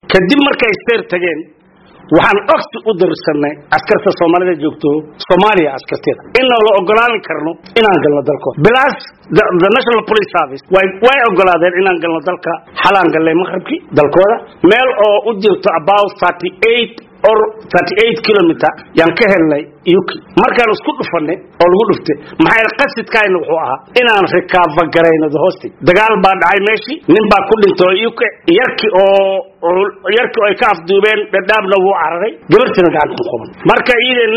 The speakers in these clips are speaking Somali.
kadib markay seer tageen waxaan ogsi u dirsanay askarta Soomaalida joogto Soomaaliya askarteeda inaan la ogolaan karno inaan galno dalka bilaas the National Police Service way ogolaadeen inaan galno dalka xalaan galay maqribki dalkooda meel oo u jirto about 38 or 38 kilometer yaan ka helnay UK markaan isku dhufanay oo lagu dhuftay maxay qasidkayna wuxuu ahaa inaan recover gareyno hostage dagaal baa dhacay meeshii nin baa ku dhintay UK yarkii ay ka afduubeen dadaabna wuu cararay gabartina gacan ku qaban marka iyadoo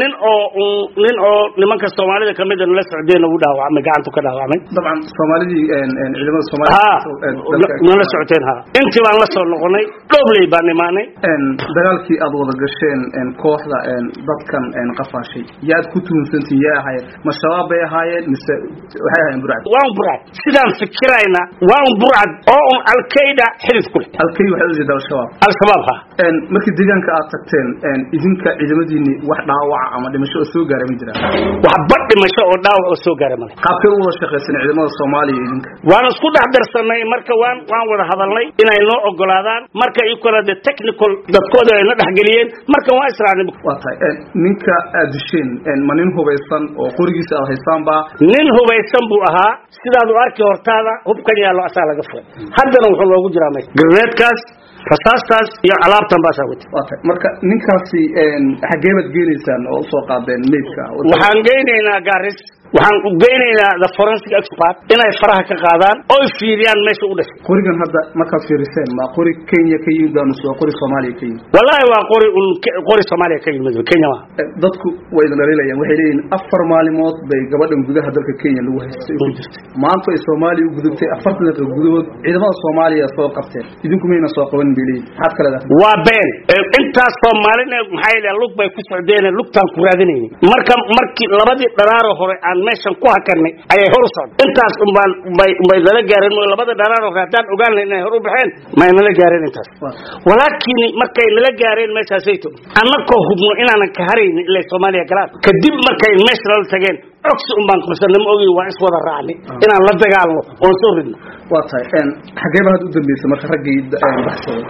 nin oo nimanka Soomaalida kamid ah la socdeen uu dhaawacmay gacantu ka dhaawacmay dabcan Soomaalidii ciidamada Soomaalida la socdeen intii baan la soo noqonay dhobley baan imaanay dagaalkii aad wada gasheen kooxda dadkan qafashay yaad ku tuunsantii yaa ahay ma shabaab bay ahaayeen mise waxay ahaayeen burcad waan burcad sidaan fikirayna waan burcad oo al-Qaeda xilif ku al-Qaeda waxa uu jeedaa al-shabaab markii deegaanka aad tagteen idinka ciidamadiini wax dhaawac ama dhimasho oo soo gaaray ma jiraan wax bad dhimasho oo dhaawac oo soo gaaray ma qaabkay u wada shaqeeysan ciidamada Soomaaliya idinka waan isku dhaxdarsanay marka waan wada hadalnay inay noo ogolaadaan marka ay kala technical dadkooda ay la dhaxgeliyeen marka waa israacnay waatay ninka adisheen manin hubaysan oo qorigiisa ah haystaan ba nin hubaysan buu ahaa sidaad u arki hortaada hubkan yaa loo asaa laga furay haddana wuxuu loogu jiraa may grenadekaas rasaastas iyo alaabtan baa saawatay waatay marka ninkaasi xageebad geenaysan oo soo qaadeen meedka waxaan geynaynaa Garis waxaan u geynaynaa the forensic expert inay faraha ka qaadaan oo fiiriyaan meesha u dhashay qorigan hadda marka fiiriseen ma qori Kenya ka yimid ama soo qori Soomaaliya ka yimid wallahi waa qori Soomaaliya ka yimid Kenya dadku way dhaliilayaan waxay leeyihiin 4 maalmood bay gabadhan gudaha dalka Kenya lagu haystay ku jirtay maanta ay Soomaaliya u gudubtay 4 daqiiqo gudahood ciidamada Soomaaliya soo qabteen idinku meena soo qaban bilay had kala waa been inta Soomaalina maxay leeyahay lug bay ku socdeen lugtan ku raadinayeen markii labadii dharaaro hore aan meeshan ku hakarnay ayay hor socod intaas bay la gaareen labada dharaaro raadaan ogaanay inay hor u baxeen ma la gaareen intaas walaakiin markay la gaareen meeshaasayto annako hubno inaan ka hareyn ilaa Soomaaliya galaan kadib markay meesha la tageen oxi baan kursanay ogi waa is wada raacnay inaan la dagaalno oo soo ridno waatay xageeba had u dambeysay marka raggii baxsaday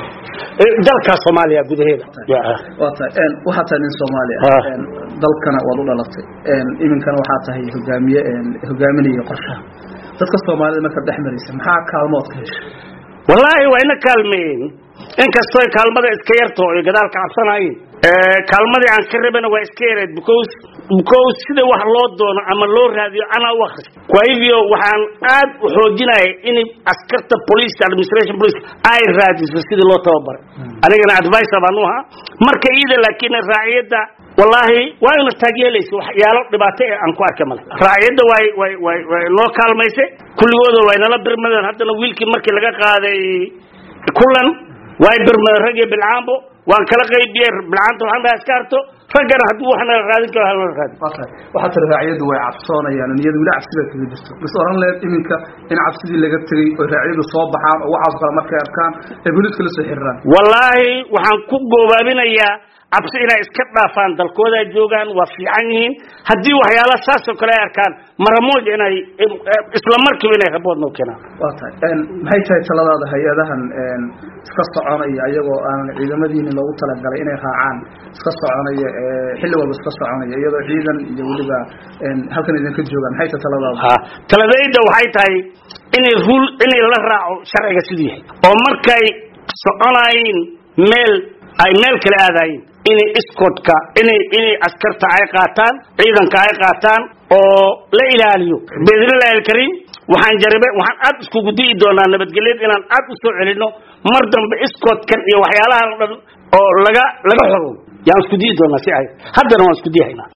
dalka Soomaaliya gudaheeda waatay waxa tahay in Soomaaliya dalkana wad u dhalatay iminkana waxa tahay hogaaminaya qorshaha dadka Soomaalida marka dhaxmaraysa maxaa kaalmood ka heshay wallahi waa ina kaalmeen in kastoo kaalmada iska yarto oo gadaalka cabsanayeen kaalmada aan ka rabana waa iska yareed because sida wax loo doono ama loo raadiyo ana wax waayo waxaan aad u xoojinay in askarta police administration police ay raadiso sida loo tababar anigana advice baan u ahaa marka iyada laakiin raaciyada wallahi waa ina taageelayso waxyaalo dhibaato aan ku arkay male raaciyada way loo kaalmaysay kulligooda way nala birmadeen haddana wiilkii markii laga qaaday kulan way birmadeen ragii bilcaambo waan kala qaybiyay bilcaanta waxaan askarto ragana haduu waxna raadin karo hal raad waxa raaciyadu way cabsoonayaan niyadu wala cabsida kaga jirto bas oran leed iminka in cabsidii laga tagay oo raaciyadu soo baxaan oo waxa kala markay arkaan ee booliska la soo xirraan wallahi waxaan ku goobaabinayaa cabsi inay iska dhaafaan dalkooda joogan waa fiican yihiin hadii waxyaalo saas oo kale arkaan maramood inay isla markiiba inay raboodno keenaan waatay maxay tahay taladaada hay'adahan iska soconaya ayagoo aan ciidamadiina loogu talagalay inay raacaan iska soconaya xilli walba iska soconaya iyadoo ciidan iyo waliba halkan idin ka joogan maxay tahay taladaada taladayda waxay tahay inay la raaco sharciga sidii oo markay soconayeen meel ay meel kale aadayeen inay iskoodka inay askarta ay qaataan ciidanka ay qaataan oo la ilaaliyo beedilaahay karin waxaan aad isku gudii doonaa nabadgelyo inaan aad u soo celino mar dambe iskoodkan iyo waxyaalaha oo laga xoro yaan isku dii doonaa si ay haddana waan isku diihaynaa